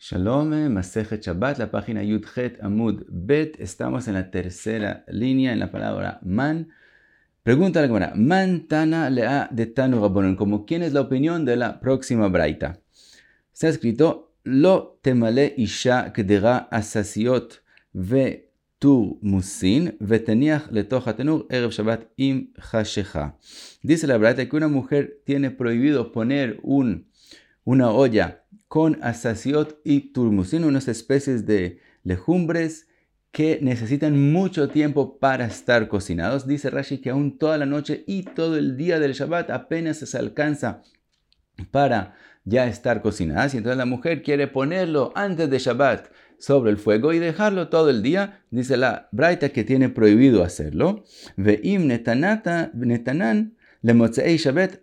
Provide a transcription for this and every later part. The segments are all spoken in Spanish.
Shalom, Masejet Shabbat, la página Yudchet Amud Bet. Estamos en la tercera línea en la palabra man. Pregunta a la Gemara, man tana lea de tanu rabbanon, como quién es la opinión de la próxima braita. Está escrito, lo temale isha kdera asasiot ve tur musin veteniach letoch hatenur erev Shabbat im chashecha. Dice la braita que una mujer tiene prohibido poner una olla con asasiot y turmusin, unas especies de legumbres que necesitan mucho tiempo para estar cocinados. Dice Rashi que aún toda la noche y todo el día del Shabbat apenas se alcanza para ya estar cocinadas. Y entonces la mujer quiere ponerlo antes de Shabbat sobre el fuego y dejarlo todo el día. Dice la braita que tiene prohibido hacerlo. Ve'im netanan lemotzei Shabbat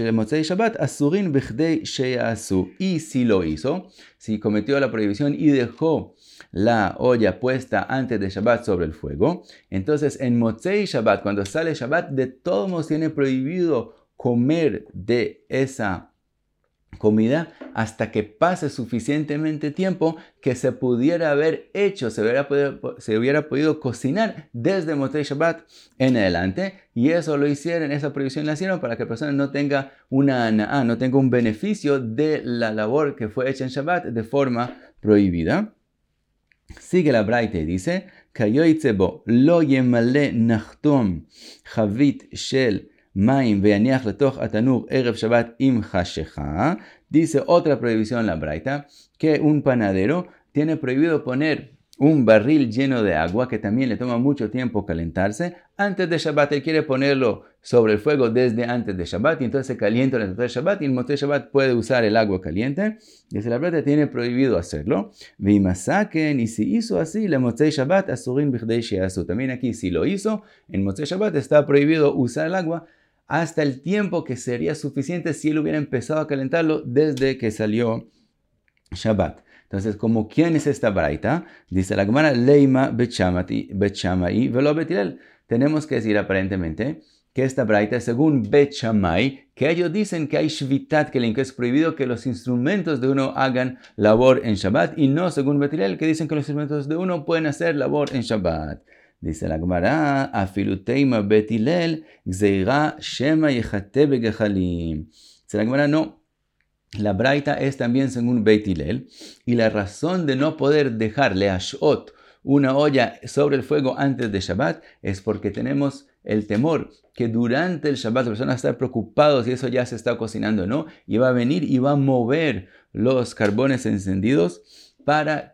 asurin bichdei sheyasu. Y si lo hizo, si cometió la prohibición y dejó la olla puesta antes de Shabbat sobre el fuego, entonces en Motzei Shabbat, cuando sale Shabbat, de todos modos tiene prohibido comer de esa comida hasta que pase suficientemente tiempo que se pudiera haber hecho, se hubiera podido cocinar desde Motzei Shabbat en adelante, y eso lo hicieron, esa prohibición la hicieron para que la persona no tenga no tenga un beneficio de la labor que fue hecha en Shabbat de forma prohibida. Sigue la braita y dice, Kayoitze bo lo yemale nachtom chavit shel Maim veaniach letoch atanur erev Shabbat im chashecha. Dice otra prohibición en la braita, que un panadero tiene prohibido poner un barril lleno de agua, que también le toma mucho tiempo calentarse, antes de Shabbat. Él quiere ponerlo sobre el fuego desde antes de Shabbat, y entonces se calienta el Shabbat, y en Motzei Shabbat puede usar el agua caliente. Dice la braita, tiene prohibido hacerlo. Vimasaken, y si hizo así, le Motzei Shabbat asurin bichdei sheyasu. También aquí, si lo hizo, en Motzei Shabbat está prohibido usar el agua hasta el tiempo que sería suficiente si él hubiera empezado a calentarlo desde que salió Shabbat. Entonces, ¿como quién es esta braita? Dice la Gemara, Leima bet Shammai velo bet Hillel. Tenemos que decir aparentemente que esta braita es según Bet Shammai, que ellos dicen que hay shvitat kelim, que es prohibido que los instrumentos de uno hagan labor en Shabbat, y no según Bet Hillel, que dicen que los instrumentos de uno pueden hacer labor en Shabbat. Dice la Gemara, afiluteima Bet Hillel gzeira shema yechate begechalim. Dice la Gemara, no. La braita es también según Bet Hillel, y la razón de no poder dejar leashot una olla sobre el fuego antes de Shabbat es porque tenemos el temor que durante el Shabbat la persona está preocupado si eso ya se está cocinando o no, y va a venir y va a mover los carbones encendidos para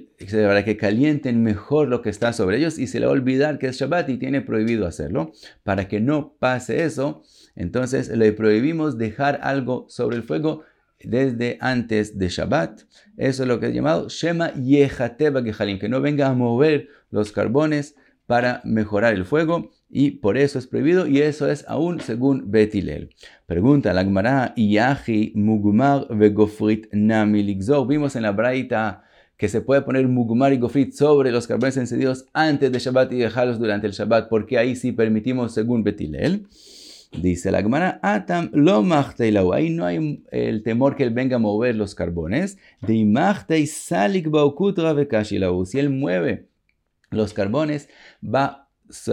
que calienten mejor lo que está sobre ellos, y se le va a olvidar que es Shabbat y tiene prohibido hacerlo. Para que no pase eso, entonces le prohibimos dejar algo sobre el fuego desde antes de Shabbat. Eso es lo que es llamado Shema Yechate Begechalim, que no venga a mover los carbones para mejorar el fuego, y por eso es prohibido, y eso es aún según Bet Hillel. Pregunta la Gemara, Yahi mugmar vegofrit nami ligzor. Vimos en la braita que se puede poner mugmar y gofrit sobre los carbones encendidos antes de Shabbat y dejarlos durante el Shabbat, porque ahí sí permitimos según Bet Hillel. Dice la Gemara, Atam lo machteilau. Ahí no hay el temor que él venga a mover los carbones. De machtei salik baukutra vekashilau. Si él mueve los carbones, va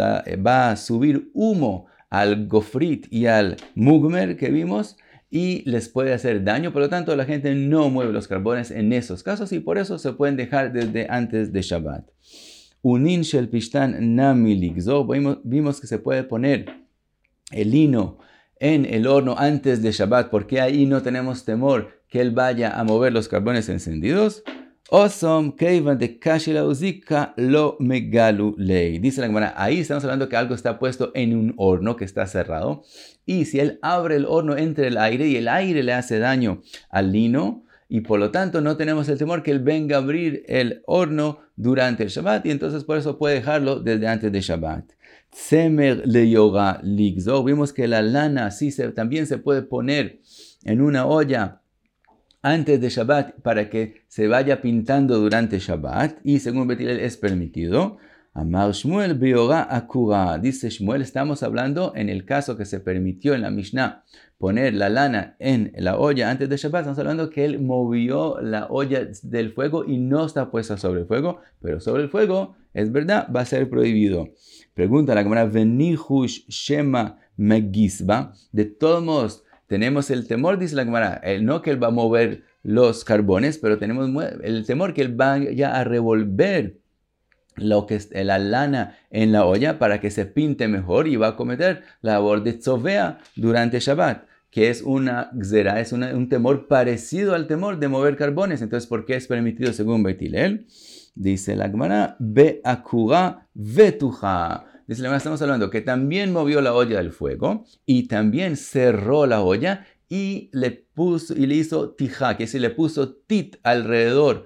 a subir humo al gofrit y al mugmer que vimos, y les puede hacer daño. Por lo tanto, la gente no mueve los carbones en esos casos, y por eso se pueden dejar desde antes de Shabbat. Unin shel pishtan nami ligzor. Vimos que se puede poner el lino en el horno antes de Shabbat, porque ahí no tenemos temor que él vaya a mover los carbones encendidos. Osom keivan de kashila uzika lo megalu lei. Dice la Gemara, ahí estamos hablando que algo está puesto en un horno que está cerrado, y si él abre el horno entre el aire, y el aire le hace daño al lino, y por lo tanto no tenemos el temor que él venga a abrir el horno durante el Shabbat, y entonces por eso puede dejarlo desde antes de Shabbat. Tsemer le yoga ligzor. Vimos que la lana también se puede poner en una olla antes de Shabbat para que se vaya pintando durante Shabbat, y según Bet Hillel es permitido. Amar Shmuel biora akura. Dice Shmuel, estamos hablando en el caso que se permitió en la Mishnah poner la lana en la olla antes de Shabbat, estamos hablando que él movió la olla del fuego y no está puesta sobre el fuego, pero sobre el fuego, es verdad, va a ser prohibido. Pregunta la Gemara, Venihush Shema Megisba. De todos modos, tenemos el temor, dice la Gemara, no que él va a mover los carbones, pero tenemos el temor que él va ya a revolver lo que es la lana en la olla para que se pinte mejor y va a cometer la labor de tzovea durante Shabbat, que es una gzera, es un temor parecido al temor de mover carbones. Entonces, ¿por qué es permitido según Beit Hillel? Dice la Gemara, be'akura vetuja. Dice la Gemara, estamos hablando que también movió la olla del fuego y también cerró la olla y le hizo tija, que es decir, le puso tit alrededor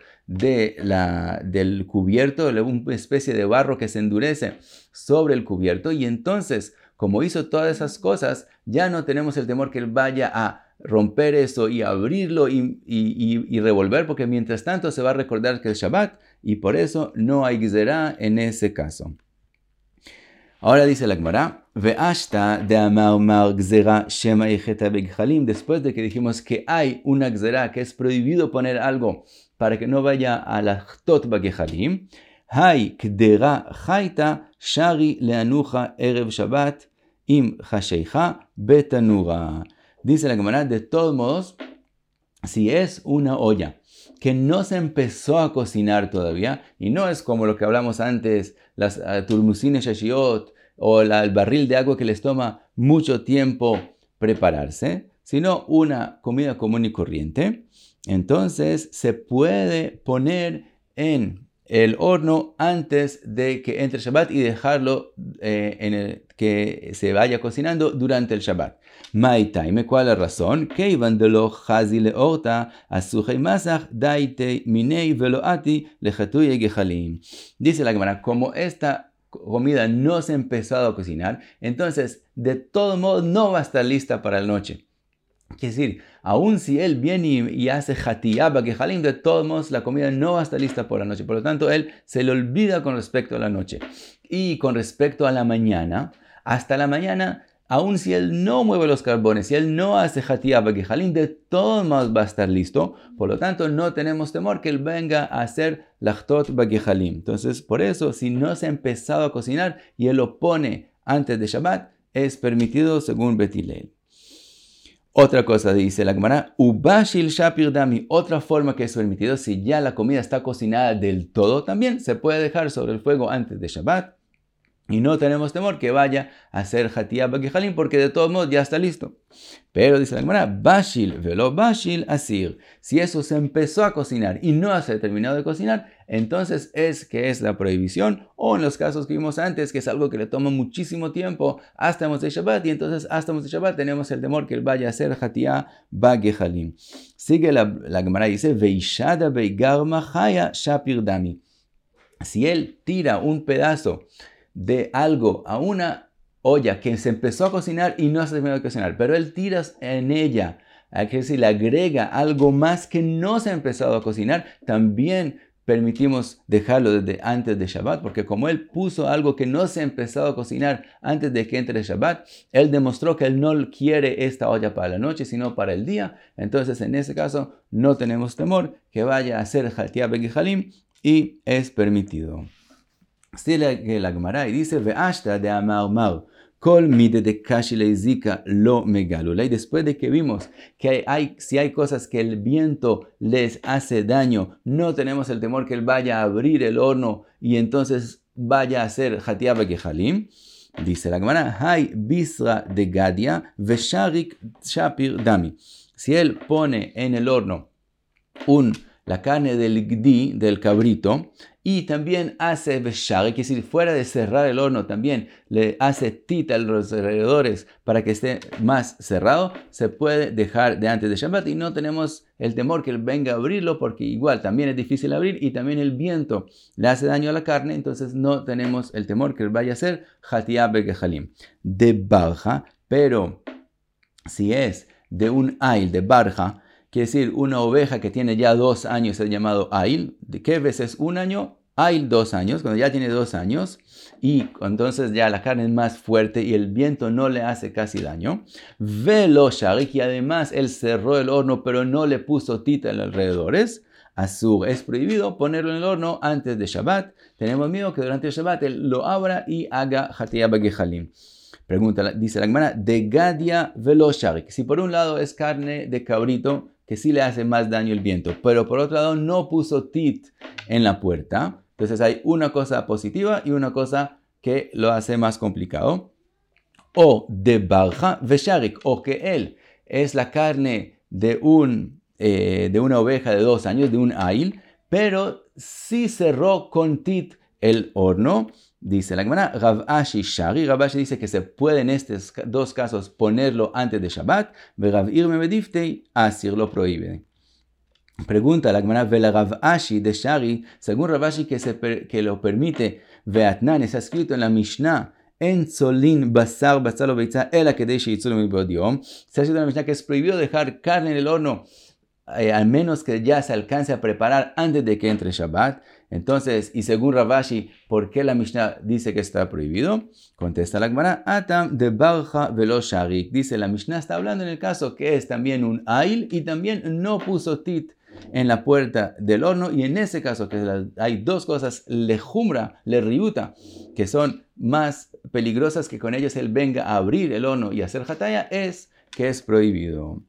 del cubierto, una especie de barro que se endurece sobre el cubierto, y entonces, como hizo todas esas cosas, ya no tenemos el temor que él vaya a romper eso y abrirlo y revolver, porque mientras tanto se va a recordar que es Shabbat, y por eso no hay gzerá en ese caso. Ahora dice la Gemara, ve'ashta de amar gzera shema yecheta begchalim, después de que dijimos que hay una gzera que es prohibido poner algo para que no vaya a la chtot bagechalim, hay kdera chaita shari leanuja erev Shabbat im chasheija betanura. Dice la Gemara, de todos modos, si es una olla que no se empezó a cocinar todavía, y no es como lo que hablamos antes, las turmusines shashiot, o el barril de agua que les toma mucho tiempo prepararse, sino una comida común y corriente, entonces se puede poner en el horno antes de que entre Shabbat y dejarlo que se vaya cocinando durante el Shabbat. Maitaime, ¿cuál es la razón? Keivan de lo chazi leorta asujei masach daite minei veloati lechatuye gechalim. Dice la Gemara, como esta comida no se ha empezado a cocinar, entonces de todo modo no va a estar lista para la noche. Quiere decir, aun si él viene y hace hatiyá bagechalim, de todos modos la comida no va a estar lista por la noche. Por lo tanto, él se le olvida con respecto a la noche. Y con respecto a la mañana, hasta la mañana, aun si él no mueve los carbones, si él no hace hatiyá bagechalim, de todos modos va a estar listo. Por lo tanto, no tenemos temor que él venga a hacer lachtot bagechalim. Entonces, por eso, si no se ha empezado a cocinar y él lo pone antes de Shabbat, es permitido según Beit Hillel. Otra cosa dice la Gemara, ubashil shapir dami, otra forma que es permitido, si ya la comida está cocinada del todo, también se puede dejar sobre el fuego antes de Shabbat. Y no tenemos temor que vaya a hacer hatiyá bagechalim, porque de todos modos ya está listo. Pero dice la Gemara, bashil velo bashil asir. Si eso se empezó a cocinar y no se ha terminado de cocinar, entonces es que es la prohibición. O en los casos que vimos antes, que es algo que le toma muchísimo tiempo hasta Motzei Shabbat. Y entonces hasta Motzei Shabbat tenemos el temor que él vaya a hacer hatiyá bagechalim. Sigue la Gemara y dice, veishada beigarma chaya shapir dami. Si él tira un pedazo de algo a una olla que se empezó a cocinar y no se ha terminado de cocinar, pero él tira en ella, que decir, le agrega algo más que no se ha empezado a cocinar, también permitimos dejarlo desde antes de Shabbat, porque como él puso algo que no se ha empezado a cocinar antes de que entre Shabbat, él demostró que él no quiere esta olla para la noche, sino para el día. Entonces, en ese caso, no tenemos temor que vaya a hacer hatiyá bagechalim y es permitido. Sigue la Gemara y dice, ve'ashta de amar kol mide de kashi leizika lo megalulay. Después de que vimos que si hay cosas que el viento les hace daño, no tenemos el temor que él vaya a abrir el horno y entonces vaya a hacer hatiyá bagechalim. Dice la Gemara, hay bisra de gadia vesharik shapir dami. Si él pone en el horno la carne del gdi, del cabrito, y también hace beshari, que si fuera de cerrar el horno también le hace tita a los alrededores para que esté más cerrado, se puede dejar de antes de Shabbat y no tenemos el temor que él venga a abrirlo, porque igual también es difícil abrir y también el viento le hace daño a la carne, entonces no tenemos el temor que él vaya a hacer hatiyá bagechalim. De barja, pero si es de un ail, de barja, quiere decir una oveja que tiene ya 2 años, es llamado ail. ¿De qué veces? 1 año, hay 2 años, cuando ya tiene 2 años, y entonces ya la carne es más fuerte y el viento no le hace casi daño. Velo sharik, y además él cerró el horno, pero no le puso tita en los alrededores. Asur, es prohibido ponerlo en el horno antes de Shabbat. Tenemos miedo que durante el Shabbat él lo abra y haga hatiyah bagejalim. Pregunta, dice la Gemara, de gadia velo sharik. Si por un lado es carne de cabrito, que sí le hace más daño el viento, pero por otro lado no puso tit en la puerta. Entonces hay una cosa positiva y una cosa que lo hace más complicado. O de barja vesharik, o que él es la carne de una oveja de 2 años, de un ail, pero sí cerró con tit el horno. Dice la Gemara, Rav Ashi Shari, Rav Ashi dice que se puede en estos 2 casos ponerlo antes de Shabbat, Rav Irme Bediftei Asir lo prohíbe. Pregunta la Gemara, Vela Rav Ashi de Shari, según Rav Ashi que lo permite, Veatnan, está escrito en la Mishnah, En Tzolin Basar Basar Beitza Ela Kedei Sheitzulu Mibod Yom, está escrito en la Mishnah que es prohibido dejar carne en el horno, al menos que ya se alcance a preparar antes de que entre Shabbat. Entonces, y según Rav Ashi, ¿por qué la Mishnah dice que está prohibido? Contesta la Gemara, Atam de Barja velo sharik. Dice, la Mishnah está hablando en el caso que es también un ail y también no puso tit en la puerta del horno, y en ese caso que hay 2 cosas lejumra, lerriuta, que son más peligrosas que con ellos él venga a abrir el horno y hacer hataya, es que es prohibido.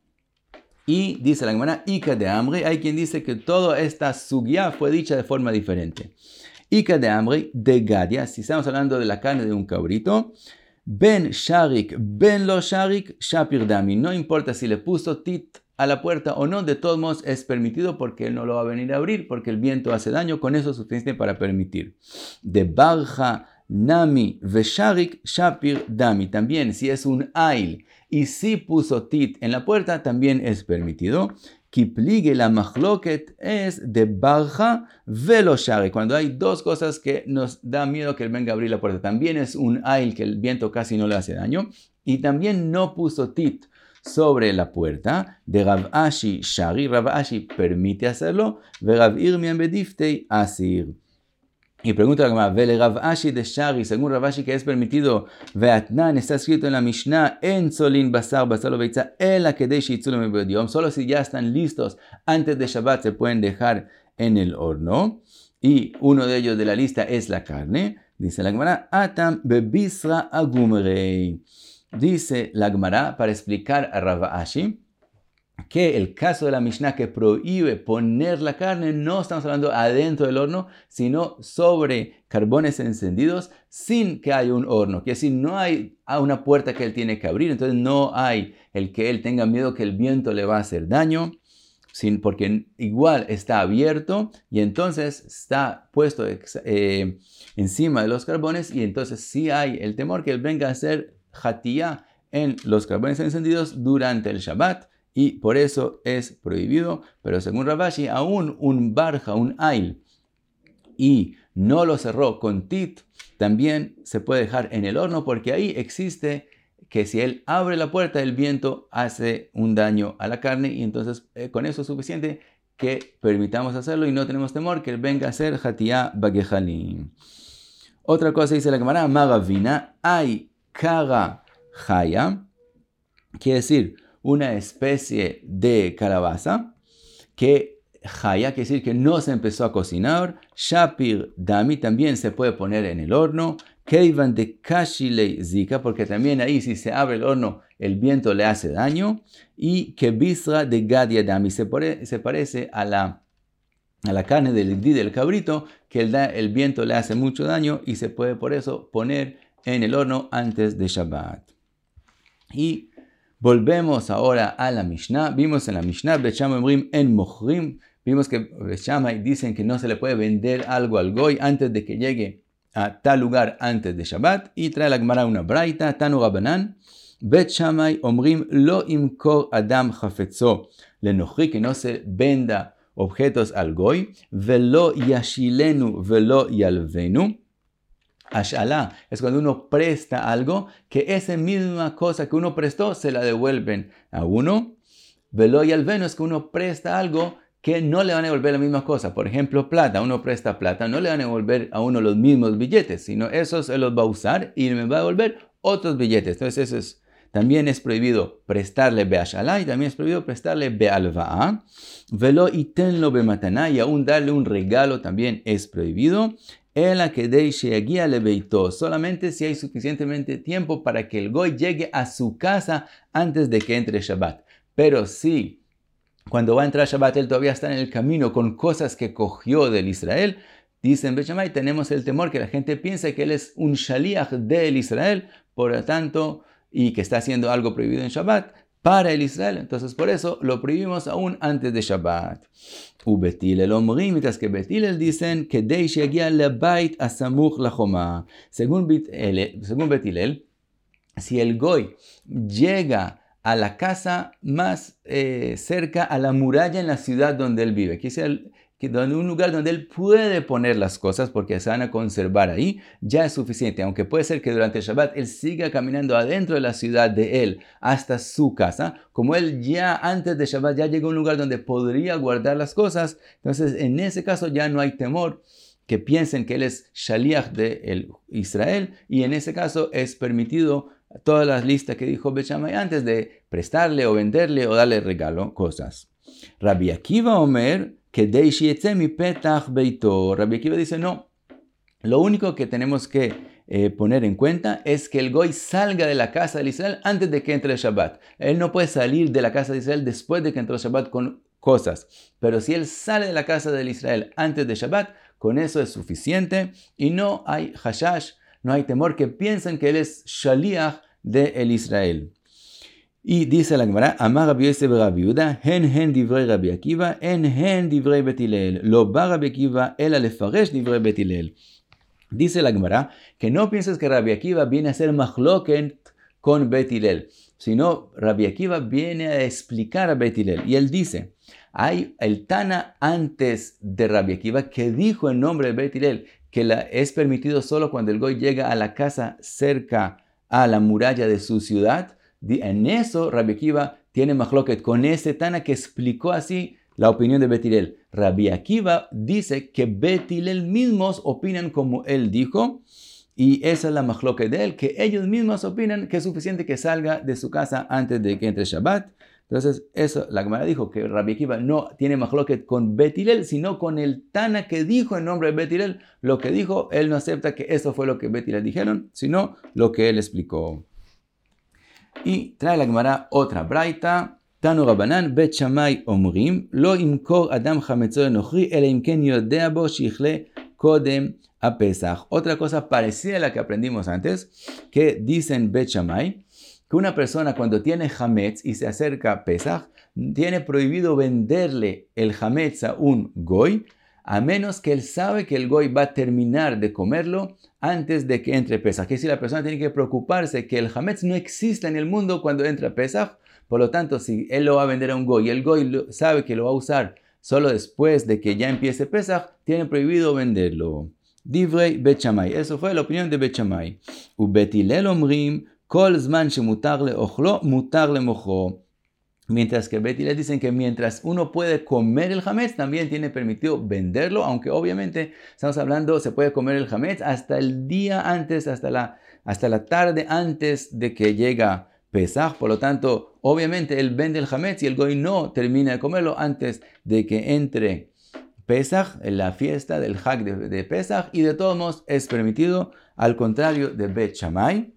Y dice la Gemara, Ika de Amri, hay quien dice que toda esta sugya fue dicha de forma diferente. Ika de Amri, de Gadia, si estamos hablando de la carne de un cabrito, Ben Sharik, Ben lo Sharik, Shapir Dami, no importa si le puso tit a la puerta o no, de todos modos es permitido porque él no lo va a venir a abrir, porque el viento hace daño, con eso es suficiente para permitir. De Barja, Nami, Vesharik, Shapir Dami, también si es un ail, y si puso tit en la puerta, también es permitido. Kipligue la machloket es de barja velo shari. Cuando hay 2 cosas que nos da miedo que él venga a abrir la puerta. También es un ail que el viento casi no le hace daño. Y también no puso tit sobre la puerta. De Rav Ashi shari. Rav Ashi permite hacerlo. Ve Rav Irmian bediftei asir. Y pregunta la Gemara, Vele Rav Ashi de Shari, según Rav Ashi que es permitido, Veatnan, está escrito en la Mishnah, En Tzolin Basar Basar lo Beitza Ela Kedei Sheitzulu Mibod Yom, solo si ya están listos antes de Shabbat se pueden dejar en el horno. Y uno de ellos de la lista es la carne. Dice la Gemara, Atam Bebisra Agumrei. Dice la Gemara para explicar a Rav Ashi que el caso de la Mishnah que prohíbe poner la carne, no estamos hablando adentro del horno, sino sobre carbones encendidos sin que haya un horno. Que decir, no hay una puerta que él tiene que abrir, entonces no hay el que él tenga miedo que el viento le va a hacer daño, porque igual está abierto y entonces está puesto encima de los carbones, y entonces sí hay el temor que él venga a hacer hatiyah en los carbones encendidos durante el Shabbat. Y por eso es prohibido, pero según Rav Ashi, aún un barja, un ail, y no lo cerró con tit, también se puede dejar en el horno, porque ahí existe que si él abre la puerta, el viento hace un daño a la carne, y entonces con eso es suficiente que permitamos hacerlo y no tenemos temor que él venga a hacer hatiyah bagejalim. Otra cosa dice la Gemara, Magavina, hay kara jaya, quiere decir una especie de calabaza que jaya, quiere decir que no se empezó a cocinar. Shapir dami, también se puede poner en el horno. Keivan de kashilei zika, porque también ahí si se abre el horno el viento le hace daño. Y kebisra de gadia dami, se parece a la carne del cabrito, que el viento le hace mucho daño y se puede por eso poner en el horno antes de Shabbat. Y volvemos ahora a la Mishnah. Vimos en la Mishnah, Bet Shammai omrim en mochrim. Vimos que Bet Shammai dicen que no se le puede vender algo al goy antes de que llegue a tal lugar antes de Shabbat. Y trae la Gemara una braita, Tanu Rabanan. Bet Shammai omrim lo imkor adam chafetzo lenochri, que no se venda objetos al goy. Velo yashilenu velo yalvenu. Ashalá es cuando uno presta algo, que esa misma cosa que uno prestó se la devuelven a uno. Velo yalvenu es que uno presta algo que no le van a devolver la misma cosa. Por ejemplo, plata, uno presta plata, no le van a devolver a uno los mismos billetes, sino esos él los va a usar y me va a devolver otros billetes. Entonces también es prohibido prestarle be'ashalá y también es prohibido prestarle be'alva'a. Velo itenlo be'mataná, y aún darle un regalo también es prohibido. Solamente si hay suficientemente tiempo para que el goy llegue a su casa antes de que entre Shabbat. Pero si cuando va a entrar Shabbat él todavía está en el camino con cosas que cogió del Israel, dicen Bet Shammai, tenemos el temor que la gente piense que él es un shaliach del Israel, por lo tanto, y que está haciendo algo prohibido en Shabbat para el Israel. Entonces por eso lo prohibimos aún antes de Shabbat. Beet Hillel omrim, mientras que Beet Hillel dicen que según Beet Hillel, si el goy llega a la casa más cerca a la muralla en la ciudad donde él vive, que es un lugar donde él puede poner las cosas porque se van a conservar ahí, ya es suficiente. Aunque puede ser que durante el Shabbat él siga caminando adentro de la ciudad de él hasta su casa, como él ya antes de Shabbat ya llegó a un lugar donde podría guardar las cosas, entonces en ese caso ya no hay temor que piensen que él es shaliach de Israel, y en ese caso es permitido todas las listas que dijo Bet Shammai antes de prestarle o venderle o darle regalo, cosas. Rabbi Akiva Omer, Kedei sheyetze mipetach beito. Rabbi Akiva dice, no, lo único que tenemos que poner en cuenta es que el goy salga de la casa de Israel antes de que entre el Shabbat. Él no puede salir de la casa de Israel después de que entró el Shabbat con cosas. Pero si él sale de la casa de Israel antes de Shabbat, con eso es suficiente y no hay hashash, no hay temor que piensen que él es shaliach de el Israel. Y dice la Gemara, Amar Rabbi Yosef Rabbi Yehuda, hen divrei Rabbi Akiva, hen divrei Bet Hillel, lo ba Rabbi Akiva, ela lefaresh divrei Bet Hillel. Dice la Gemara, que no pienses que Rabbi Akiva viene a ser machloket con Bet Hillel, sino Rabbi Akiva viene a explicar a Bet Hillel. Y él dice, hay el Tana antes de Rabbi Akiva que dijo en nombre de Bet Hillel que es permitido solo cuando el goy llega a la casa cerca a la muralla de su ciudad. En eso Rabbi Akiva tiene machloket con ese Tana que explicó así la opinión de Bet Hillel. Rabbi Akiva dice que Bet Hillel mismos opinan como él dijo, y esa es la machloket de él, que ellos mismos opinan que es suficiente que salga de su casa antes de que entre Shabbat. Entonces, eso, la Gemara dijo que Rabbi Akiva no tiene machloket con Bet Hillel, sino con el Tana que dijo en nombre de Bet Hillel. Lo que dijo, él no acepta que eso fue lo que Bet Hillel dijeron, sino lo que él explicó. Y trae la Gemara otra braita. Tanu Rabanan, Bet Shammai omrim, lo imkor adam chametzo lenochri, ele imken yodea bo shichle kodem a Pesach. Otra cosa parecida a la que aprendimos antes, que dicen Bet Shammai, que una persona cuando tiene hametz y se acerca a Pesach, tiene prohibido venderle el hametz a un goy, a menos que él sabe que el goy va a terminar de comerlo antes de que entre Pesach. Que si la persona tiene que preocuparse que el hametz no exista en el mundo cuando entra Pesach, por lo tanto, si él lo va a vender a un goy y el goy sabe que lo va a usar solo después de que ya empiece Pesach, tiene prohibido venderlo. Divrei Bet Shammai. Eso fue la opinión de Bet Shammai. Ubet Hillel omrim, Kol zman shemutar leochlo, mutar lemochro. Mientras que Bet Hillel dicen que mientras uno puede comer el hametz, también tiene permitido venderlo, aunque obviamente estamos hablando, se puede comer el hametz hasta el día antes, hasta la tarde antes de que llega Pesach. Por lo tanto, obviamente él vende el hametz y el goy no termina de comerlo antes de que entre Pesach, en la fiesta del Hag de Pesach, y de todos modos es permitido, al contrario de Bet Shammai.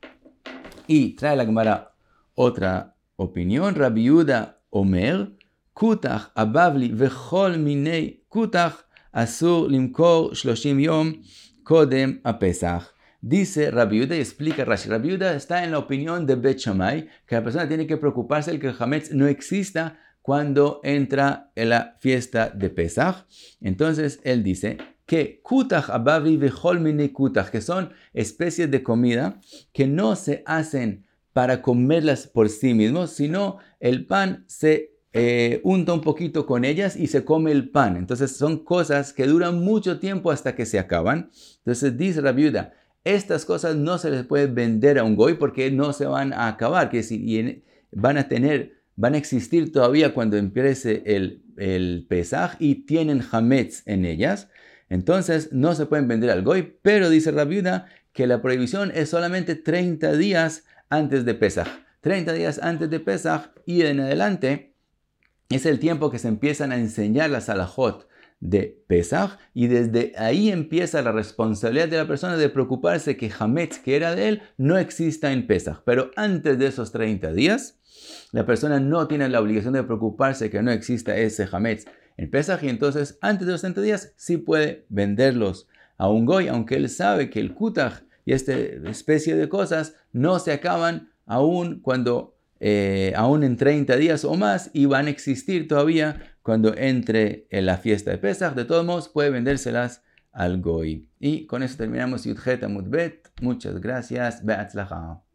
Y trae la Gemara otra opinión. Rabbi Yehuda Omer, Kutach, Abavli, Vechol Minei Kutach, Asur Limkor 30 Yom Kodem a Pesach. Dice Rabbi Yehuda y explica Rashi. Rabbi Yehuda está en la opinión de Bet Shammai, que la persona tiene que preocuparse de que el hametz no exista cuando entra en la fiesta de Pesach. Entonces él dice que Kutach Abavli Vechol Minei Kutach, que son especies de comida que no se hacen para comerlas por sí mismos, sino el pan se unta un poquito con ellas y se come el pan. Entonces son cosas que duran mucho tiempo hasta que se acaban. Entonces dice Rabbi Yehuda, estas cosas no se les puede vender a un goy porque no se van a acabar, que si van a existir todavía cuando empiece el el Pesaj y tienen hametz en ellas, entonces no se pueden vender al goy, pero dice Rabbi Yehuda que la prohibición es solamente 30 días antes de Pesaj. 30 días antes de Pesaj y en adelante es el tiempo que se empiezan a enseñar las halajot de Pesaj y desde ahí empieza la responsabilidad de la persona de preocuparse que hametz, que era de él, no exista en Pesaj. Pero antes de esos 30 días, la persona no tiene la obligación de preocuparse que no exista ese hametz en Pesaj y entonces antes de los 30 días sí puede venderlos a un goy, aunque él sabe que el kutaj y esta especie de cosas no se acaban aún en 30 días o más y van a existir todavía cuando entre en la fiesta de Pesaj. De todos modos puede vendérselas al goy. Y con eso terminamos Yudhet Amud Bet. Muchas gracias. Be'atzlacha.